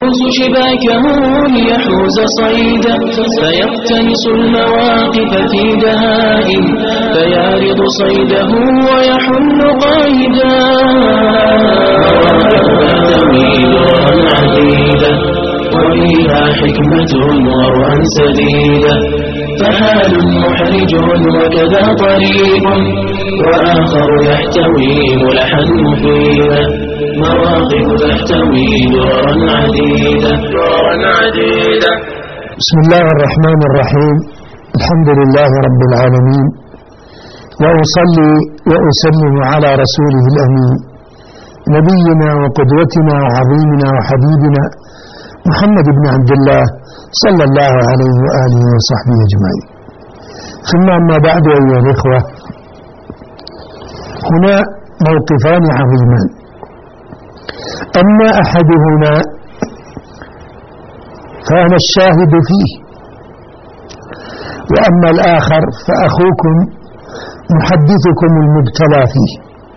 شباكه ليحوز صيدا فيقتنص المواقف في دهائم فيعرض صيده ويحل قائدا تميل عديدا وفيها حكمة ورعا سديدا فحال محرج وكذا طريق وآخر يحتوي ملحا مفيدا مواقف تحتوي دررا عديدا بسم الله الرحمن الرحيم الحمد لله رب العالمين وأصلي وأسلم على رسوله الأمين نبينا وقدوتنا وعظيمنا وحبيبنا محمد بن عبد الله صلى الله عليه وآله وصحبه أجمعين. ثم أما بعد أيها الإخوة، هنا موقفان عظيمان، أما أحدهما فأنا الشاهد فيه، وأما الآخر فأخوكم محدثكم المبتلى فيه.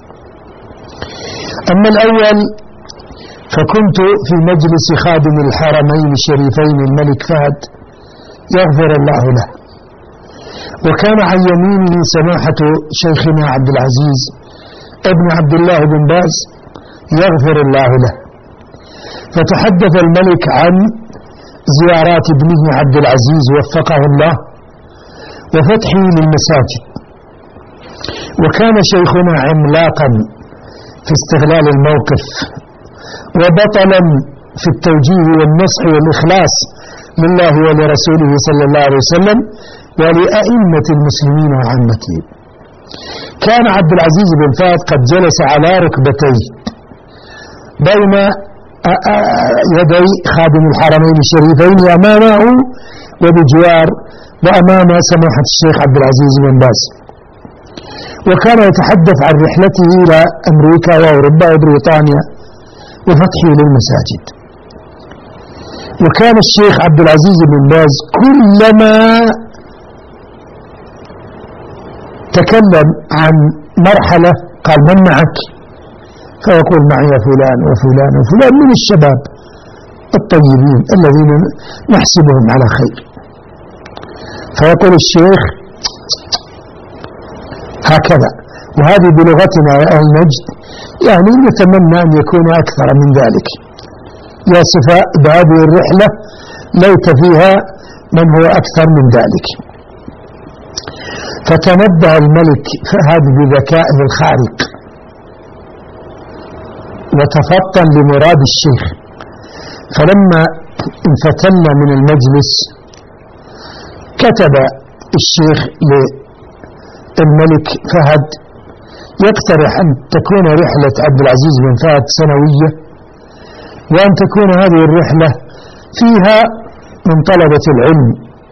أما الأول فكنت في مجلس خادم الحرمين الشريفين الملك فهد يغفر الله له، وكان عن يمينه سماحة شيخنا عبد العزيز ابن عبد الله بن باز يغفر الله له، فتحدث الملك عن زيارات ابنه عبد العزيز وفقه الله وفتحه للمساجد، وكان شيخنا عملاقا في استغلال الموقف وبطلا في التوجيه والنصح والإخلاص لله ولرسوله صلى الله عليه وسلم ولأئمة المسلمين وعامتهم. كان عبد العزيز بن فهد قد جلس على ركبتيه بين يدي خادم الحرمين الشريفين أمامه وبجوار وأمام سماحة الشيخ عبد العزيز بن باز، وكان يتحدث عن رحلته إلى أمريكا وأوروبا وبريطانيا وفتحه للمساجد. وكان الشيخ عبد العزيز بن باز كلما تكلم عن مرحلة قال من معك؟ فيقول معي فلان وفلان وفلان من الشباب الطيبين الذين نحسبهم على خير. فيقول الشيخ هكذا، وهذه بلغتنا يا أهل نجد يعني نتمنى أن يكون أكثر من ذلك. يا صفاء بهذه الرحلة ليت فيها من هو أكثر من ذلك. فتنبه الملك فهد بذكائه الخارق وتفطن لمراد الشيخ، فلما انفتلنا من المجلس كتب الشيخ للملك فهد يقترح أن تكون رحلة عبد العزيز بن فهد سنوية، وأن تكون هذه الرحلة فيها من طلبة العلم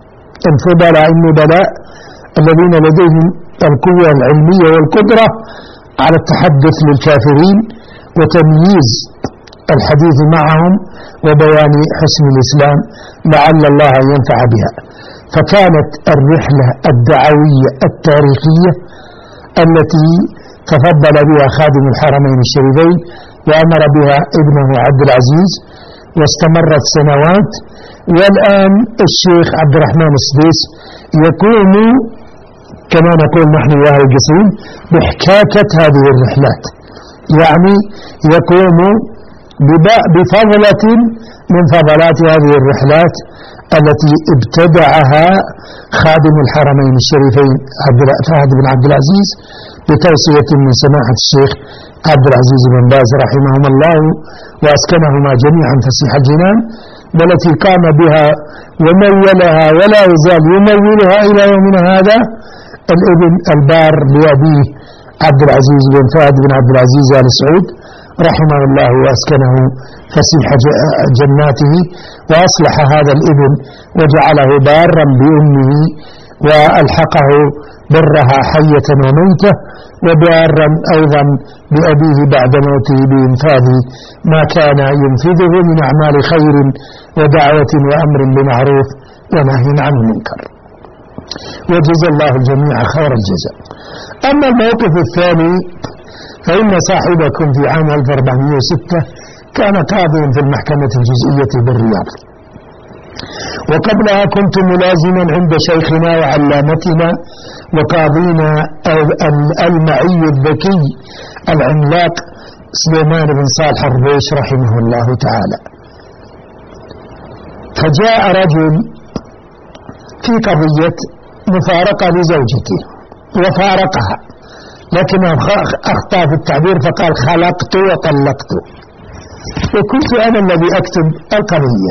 النبلاء الذين لديهم القوة العلمية والقدرة على التحدث للكافرين وتمييز الحديث معهم وبيان حسن الإسلام لعل الله ينفع بها. فكانت الرحلة الدعوية التاريخية التي تفضل بها خادم الحرمين الشريفين وأمر بها ابنه عبد العزيز، واستمرت سنوات. والآن الشيخ عبد الرحمن السديس يقوم كما نقول نحن يا أهل القصيم بحكاكة هذه الرحلات، يعني يقوم بفضلة من فضلات هذه الرحلات التي ابتدعها خادم الحرمين الشريفين فهد بن عبد العزيز بتوصية من سماحة الشيخ عبد العزيز بن باز رحمهم الله وأسكنهما جميعا فسيح الجنان، والتي قام بها ومولها ولا يزال يمولها إلى يومنا هذا الابن البار لأبيه عبد العزيز بن فهد بن عبد العزيز آل سعود رحمه الله وأسكنه فسيح جناته، وأصلح هذا الابن وجعله بارا بأمه وألحقه برها حية وميتة، وبارا أيضا بأبيه بعد موته بإنفاذ ما كان ينفذه من أعمال خير ودعوة وأمر بمعروف ونهي عن المنكر، وجزى الله الجميع خير الجزاء. أما الموقف الثاني فإن صاحبكم في عام 1406 كان قاضيا في المحكمة الجزئية بالرياض. وقبلها كنت ملازما عند شيخنا وعلامتنا وقاضينا المعي الذكي العملاق سليمان بن صالح الربيش رحمه الله تعالى. فجاء رجل في قضية مفارقة لزوجته وفارقها، لكنه أخطأ في التعبير فقال خلقت وطلقت، وكنت أنا الذي أكتب القضية.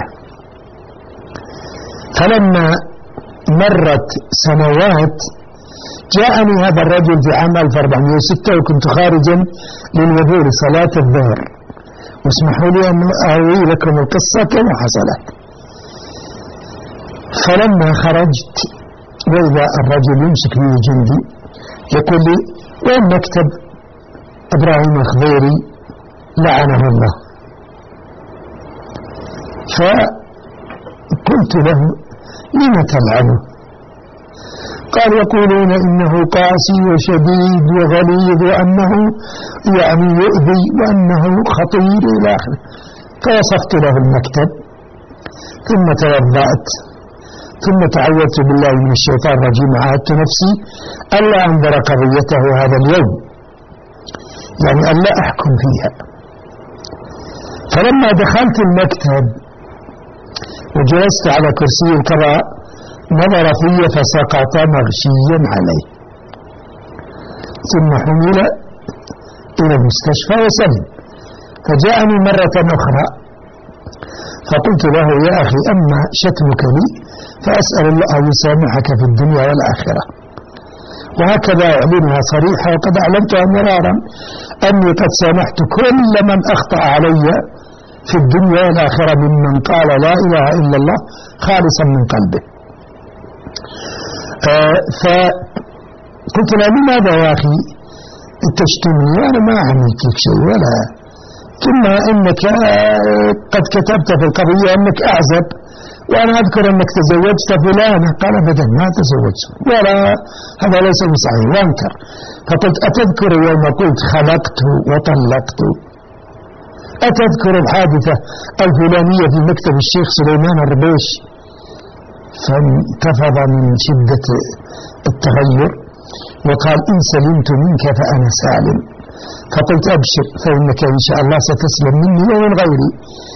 فلما مرت سنوات جاءني هذا الرجل في عام 1406 وكنت خارجا للوضوء لصلاة الظهر، واسمحوا لي أن أروي لكم القصة كما حصلت. فلما خرجت وإذا الرجل يمسك لي جندي يقول لي وين مكتب إبراهيم الخضيري لعنه الله؟ فقلت له لم تلعنه؟ قال يقولون إنه قاسي وشديد وغليظ وأنه يعني يؤذي وأنه خطير إلى آخره. فوصفت له المكتب ثم توضأت ثم تعوذت بالله من الشيطان الرجيم وعاهدت نفسي ألا أنظر قضيته هذا اليوم، يعني ألا أحكم فيها. فلما دخلت المكتب وجلست على كرسي القضاء نظر في فسقط مغشيا عليه، ثم حمل إلى المستشفى وسلم. فجاءني مرة أخرى فقلت له يا أخي أما شتمك لي فأسأل الله أن يسامحك في الدنيا والآخرة. وهكذا أعلنها صريحة، وقد أعلنتها مرارا أني قد سامحت كل من أخطأ علي في الدنيا والآخرة ممن قال لا إله إلا الله خالصا من قلبه. فقلت له لماذا يا أخي تشتمني وأنا ما عملت لك شيء ولا، ثم إنك قد كتبت في القضية أنك أعزب وأنا أذكر أنك تزوجت فلانة. قال أبدا ما تزوجت ولا هذا ليس بصحيح وانكر. فقلت أتذكر يوم قلت خلقت وطلقت؟ أتذكر الحادثة الفلانية في مكتب الشيخ سليمان الربيش؟ فانتفض من شدة التغير وقال إن سلمت منك فأنا سالم. فقلت أبشر فإنك إن شاء الله ستسلم مني ومن غيري.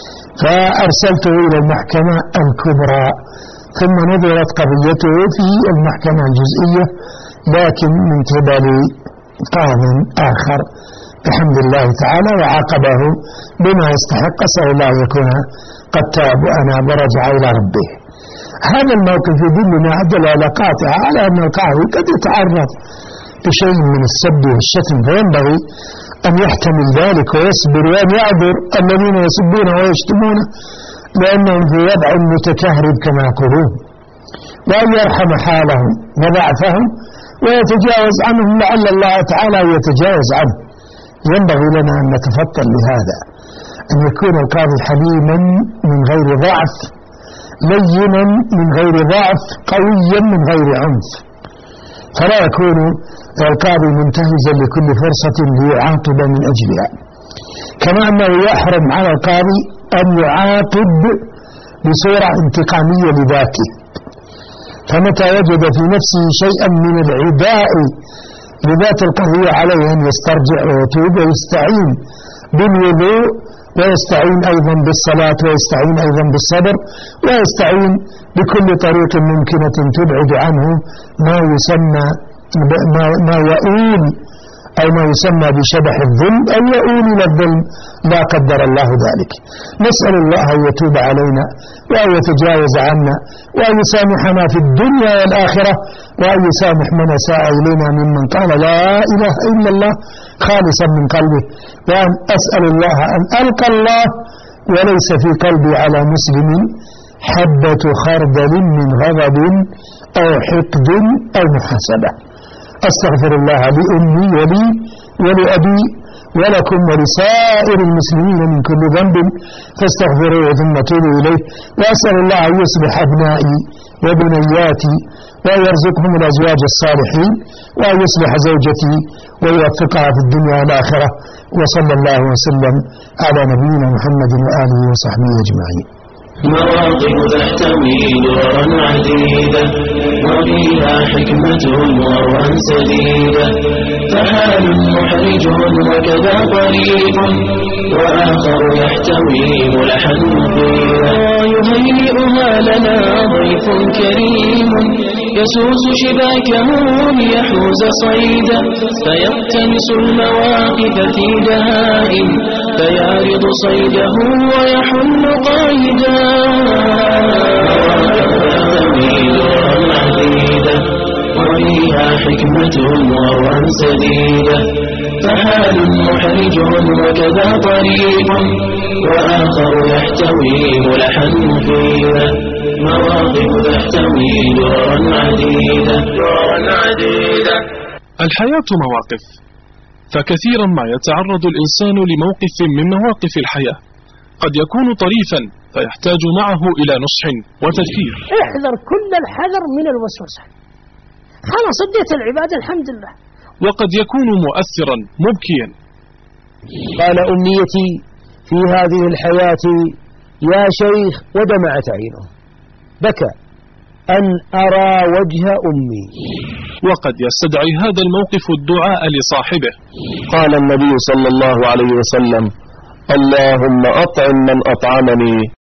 فأرسلته إلى المحكمة الكبرى، ثم نظرت قضيته في المحكمة الجزئية لكن من قبل قاض آخر بحمد الله تعالى، وعاقبه بما يستحق. أسأل الله أن يكون قد تاب وأناب ورجع إلى ربه. هذا الموقف يدلنا عدل على قاطع على أن القاضي قد يتعرض بشيء من السب والشتم، فينبغي أن يحتمل ذلك ويصبر وأن يعذر الذين يسبون ويشتمون لأنهم في وضع متكهرب كما يقولون، وأن يرحم حالهم وضعفهم ويتجاوز عنهم لعل الله تعالى يتجاوز عنه. ينبغي لنا أن نتفطن لهذا، أن يكون القاضي حليما من غير ضعف، لينا من غير ضعف، قويا من غير عنف، فلا يكون القاضي منتهزا لكل فرصة ليعاقب من أجلها. كما أنه يحرم على القاضي أن يعاقب بصورة انتقامية لذاته، فمتى وجد في نفسه شيئا من العداء لذات القضية عليه أن يسترجع ويتوب ويستعين بالوضوء، ويستعين أيضا بالصلاة، ويستعين أيضا بالصبر، ويستعين بكل طريق ممكنة تبعد عنه ما يسمى ما يؤول أو ما يسمى بشبح الظلم أو يؤول إلى الظلم لا قدر الله ذلك. نسأل الله أن يتوب علينا وأن يتجاوز عنا وأن يسامحنا في الدنيا والآخرة، وأن يسامح من أساء إلينا ممن قال لا إله إلا الله خالصا من قلبه، وأن أسأل الله أن ألقى الله وليس في قلبي على مسلم حبة خردل من غضب أو حقد أو محاسبة. أستغفر الله لأمي ولي ولأبي ولكم ولسائر المسلمين من كل ذنب فاستغفروه ثم توبوا إليه. وأسأل الله أن يصلح أبنائي وبنياتي وأن يرزقهم الأزواج الصالحين، وأن يصلح زوجتي ويوفقها في الدنيا والآخرة. وصلى الله وسلم على نبينا محمد وآله وصحبه أجمعين. مواقف تحتوي دررا عديدة وفيها حكمة وروى سديدة، فحال محرج وكذا طريق، وآخر يحتوي ملحا مفيدا. يهيئها لنا ضيف كريم يسوس شباكه ليحوز صيدا، فيقتنس المواقف في دهائم فيعرض صيده ويحل قائدا. وفيها حكمة وروى سديدة، فحال محرج وكذا طريق، وآخر يحتوي ملحا مفيدا. مواقف تحتوي دررا عديدة. الحياة مواقف، فكثيرا ما يتعرض الإنسان لموقف من مواقف الحياة قد يكون طريفا فيحتاج معه إلى نصح وتذكير. احذر كل الحذر من الوسوسة، خلاص اديت العبادة الحمد لله. وقد يكون مؤثرا مبكيا. قال أمنيتي في هذه الحياة يا شيخ ودمعت عينه، بكى أن أرى وجه أمي. وقد يستدعي هذا الموقف الدعاء لصاحبه. قال النبي صلى الله عليه وسلم: اللهم أطعم من أطعمني